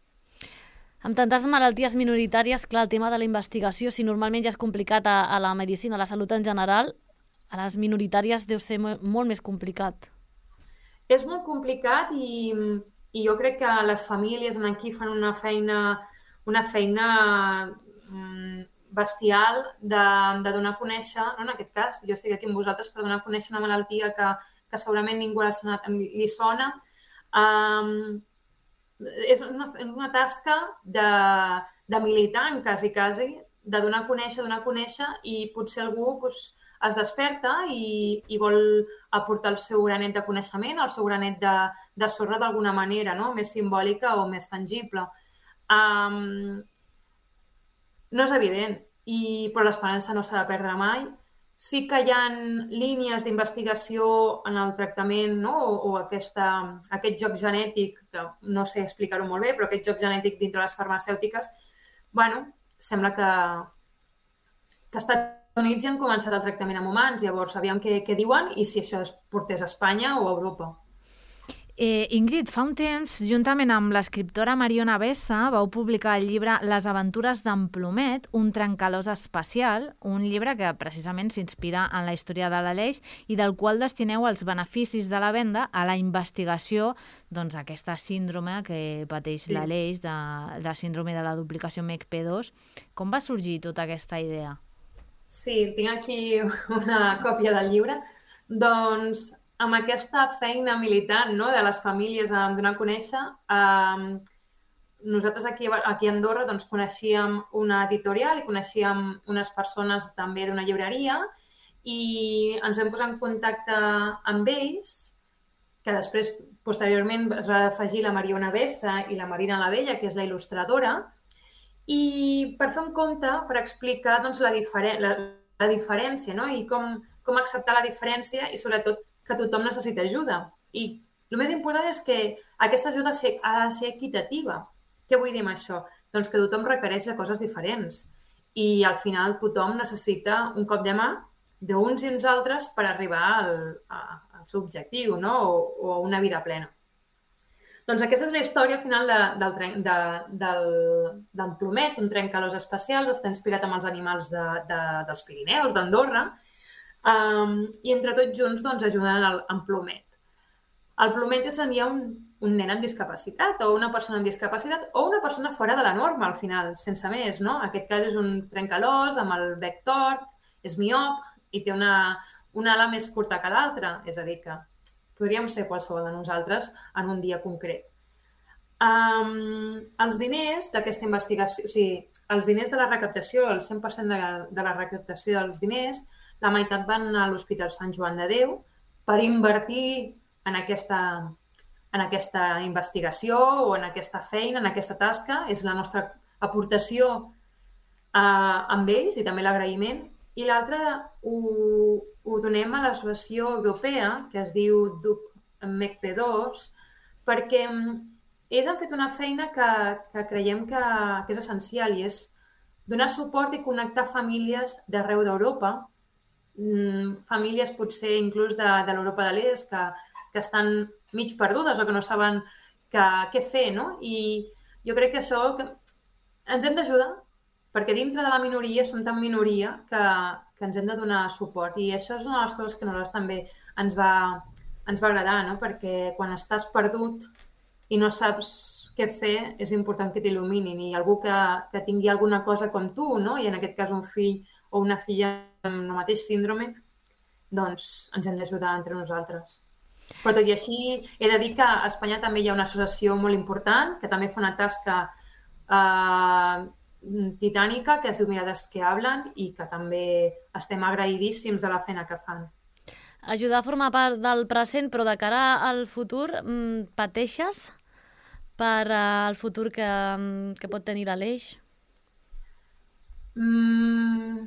Amb tantes malalties minoritàries, clar, el tema de la investigació, si normalment ja és complicat a, a la medicina, a la salut en general, a les minoritàries deu ser molt més complicat. És molt complicat i, i jo crec que les famílies aquí fan una feina, una feina mm, bestial de, de donar a conèixer, no, en aquest cas, jo estic aquí amb vosaltres per donar a conèixer una malaltia que, que segurament ningú li sona. Um, és una, una tasca de, de militant, quasi, quasi, de donar a conèixer, donar a conèixer i potser algú pues, es desperta i, i vol aportar el seu granet de coneixement, el seu granet de, de sorra d'alguna manera, no? Més simbòlica o més tangible. Um, no és evident, i, però l'esperança no s'ha de perdre mai. Sí que hi ha línies d'investigació en el tractament, no? o, o aquesta, aquest joc genètic, que no sé explicar-ho molt bé, però aquest joc genètic dintre les farmacèutiques, bueno, sembla que, que als Estats Units ja han començat el tractament amb humans, llavors aviam què, què diuen i si això es portés a Espanya o a Europa. Eh, Ingrid, fa un temps, juntament amb l'escriptora Mariona Bessa, vau publicar el llibre Les aventures d'en Plomet, un trencalòs espacial, un llibre que precisament s'inspira en la història de l'Aleix i del qual destineu els beneficis de la venda a la investigació doncs, d'aquesta síndrome que pateix sí. l'Aleix, de, de síndrome de la duplicació M E C P dos. Com va sorgir tota aquesta idea? Sí, tinc aquí una còpia del llibre. Doncs amb aquesta feina militant, no?, de les famílies a donar a conèixer, eh, nosaltres aquí, aquí a Andorra doncs, coneixíem una editorial i coneixíem unes persones també d'una llibreria i ens vam posar en contacte amb ells, que després, posteriorment, es va afegir la Mariona Bessa i la Marina la Vella, que és la il·lustradora, i per fer un compte, per explicar doncs, la, diferen la, la diferència, no? I com, com acceptar la diferència i, sobretot, que tothom necessita ajuda. I el més important és que aquesta ajuda ha de ser equitativa. Què vull dir amb això? Doncs que tothom requereix de coses diferents i, al final, tothom necessita un cop de mà d'uns i uns altres per arribar al, a, al seu objectiu, no? o, o a una vida plena. Doncs aquesta és la història al final de, del, de, del, del Plomet, un trencalòs espacial, està inspirat amb els animals de, de, dels Pirineus, d'Andorra, um, i entre tots junts doncs, ajuden el, en Plomet. El Plomet és ja un, un nen amb discapacitat, o una persona amb discapacitat, o una persona fora de la norma, al final, sense més, no? En aquest cas és un trencalòs amb el bec tort, és miop, i té una, una ala més curta que l'altra, és a dir, que podríem ser qualsevol de nosaltres en un dia concret. Um, els diners d'aquesta investigació, o sigui, els diners de la recaptació, el cent per cent de, de la recaptació dels diners, la meitat van a l'Hospital Sant Joan de Déu per invertir en aquesta, en aquesta investigació o en aquesta feina, en aquesta tasca. És la nostra aportació uh, amb ells i també l'agraïment. I l'altre ho, ho donem a l'associació europea, que es diu D U P M E C P dos, perquè ells han fet una feina que, que creiem que, que és essencial, i és donar suport i connectar famílies d'arreu d'Europa, famílies potser inclús de, de l'Europa de l'Est, que, que estan mig perdudes o que no saben que, què fer, no? I jo crec que això que ens hem d'ajudar, perquè dintre de la minoria som tan minoria que, que ens hem de donar suport. I això és una de les coses que a nosaltres també ens va, ens va agradar, no? Perquè quan estàs perdut i no saps què fer, és important que t'il·luminin. I algú que, que tingui alguna cosa com tu, no? I en aquest cas un fill o una filla amb el mateix síndrome, doncs ens hem d'ajudar entre nosaltres. Però tot i així, he de dir que a Espanya també hi ha una associació molt important que també fa una tasca eh, titànica, que es diu Mirades que hablen, i que també estem agraïdíssims de la feina que fan. Ajudar a formar part del present, però de cara al futur, pateixes per al futur que, que pot tenir l'Aleix? Mm,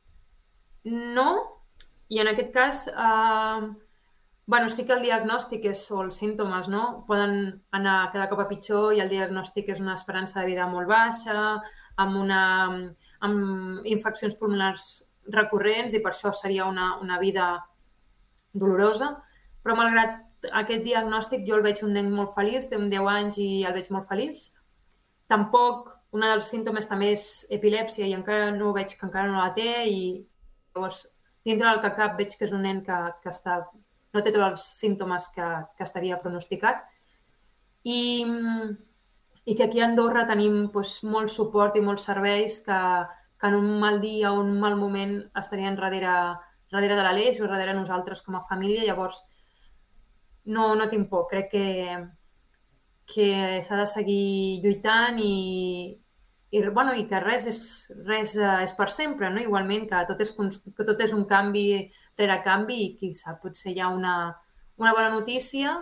no, i en aquest cas eh, bueno, sí que el diagnòstic és, o els símptomes, no? Poden anar cada cop a pitjor, i el diagnòstic és una esperança de vida molt baixa, amb, una, amb infeccions pulmonars recurrents, i per això seria una, una vida dolorosa. Però malgrat aquest diagnòstic jo el veig un nen molt feliç, té un deu anys i el veig molt feliç. Tampoc, un dels símptomes també és epilèpsia, i encara no veig que encara no la té, i llavors dintre del que cap veig que és un nen que, que està, no té tots els símptomes que, que estaria pronosticat. I, i que aquí a Andorra tenim doncs, molt suport i molts serveis que, que en un mal dia o un mal moment estarien darrere, darrere de l'Aleix o darrere nosaltres com a família. Llavors, no, no tinc por. Crec que, que s'ha de seguir lluitant i, i, bueno, i que res és, res és per sempre, no? Igualment que tot és, que tot és un canvi rere canvi, i qui sap, potser hi ha una, una bona notícia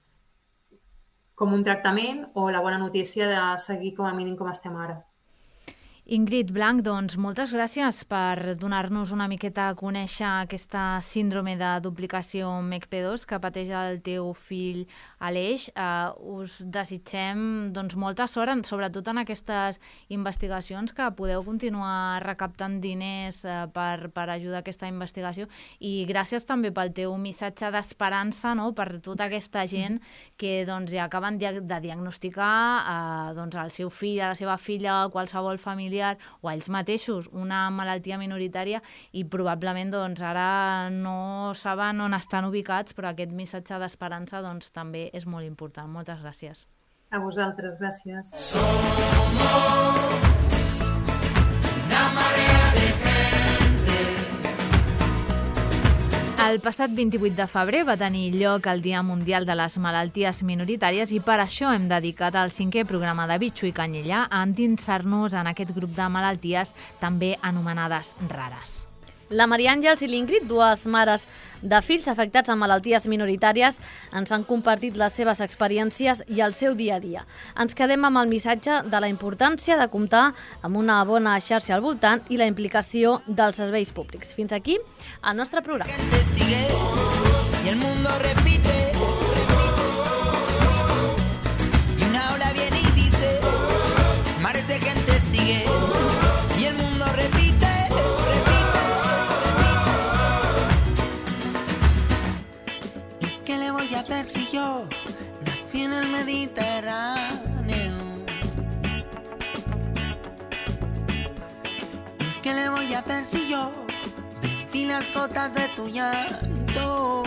com un tractament, o la bona notícia de seguir com a mínim com estem ara. Ingrid Blanc, doncs moltes gràcies per donar-nos una miqueta a conèixer aquesta síndrome de duplicació M E C P dos que pateix el teu fill Aleix. Uh, us desitgem doncs, molta sort, sobretot en aquestes investigacions, que podeu continuar recaptant diners uh, per, per ajudar a aquesta investigació, i gràcies també pel teu missatge d'esperança, no?, per tota aquesta gent que doncs, ja acaben de, de diagnosticar uh, doncs, al seu fill, a la seva filla, a qualsevol família, o a ells mateixos, una malaltia minoritària, i probablement doncs, ara no saben on estan ubicats, però aquest missatge d'esperança doncs, també és molt important. Moltes gràcies. A vosaltres, gràcies. Somos una marea de El passat vint-i-vuit de febrer va tenir lloc el Dia Mundial de les Malalties Minoritàries, i per això hem dedicat el cinquè programa de Bitxo i Canyella a endinsar-nos en aquest grup de malalties també anomenades rares. La Maria Àngels i l'Ingrid, dues mares de fills afectats amb malalties minoritàries, ens han compartit les seves experiències i el seu dia a dia. Ens quedem amb el missatge de la importància de comptar amb una bona xarxa al voltant i la implicació dels serveis públics. Fins aquí el nostre programa. Y el mundo repite, y una ola viene y dice, mares de gente sigue, y el mundo repite, repite, repite. ¿Y qué le voy a hacer si yo nací en el Mediterráneo? ¿Y qué le voy a hacer si yo viví las gotas de tu llanto?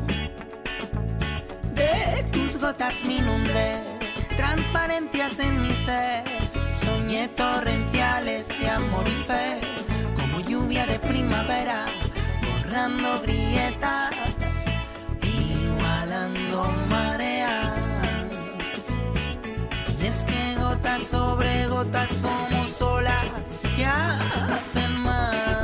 De tus gotas me inundé, transparencias en mi ser. Soñé torrenciales de amor y fe, como lluvia de primavera, borrando grietas, igualando mareas. Y es que gotas sobre gotas somos olas que hacen más.